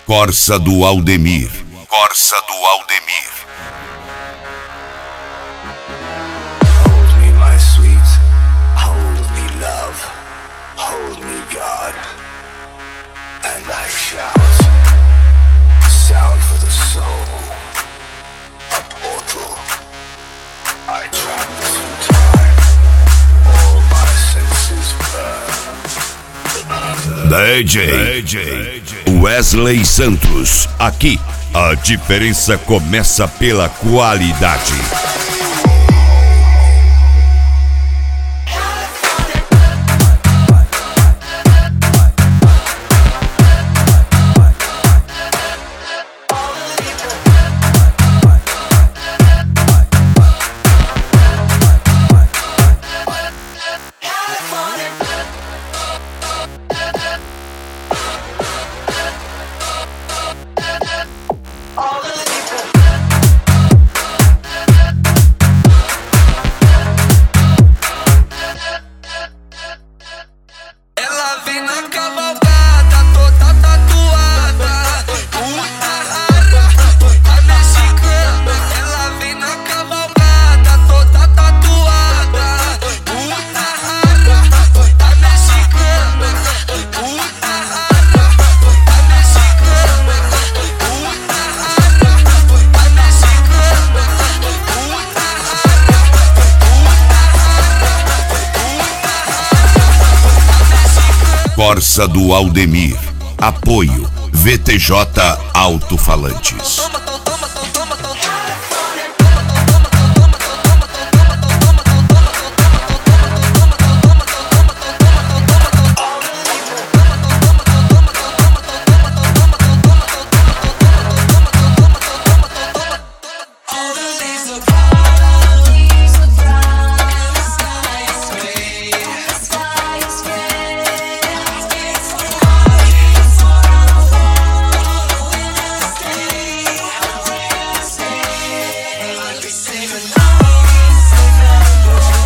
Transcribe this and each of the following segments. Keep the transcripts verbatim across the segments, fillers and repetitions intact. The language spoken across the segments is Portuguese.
Corsa do Aldemir. Corsa do Aldemir. Hold me, my sweet. Hold me, love. Hold me, God. And I shout. Sound for the soul. A portal. I travel through time. All my senses burn. D J Wesley Santos. Aqui, a diferença começa pela qualidade. Corsa do Aldemir. Apoio V T J Alto-Falantes.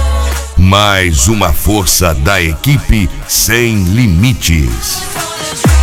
Mais uma força da equipe Sem Limites.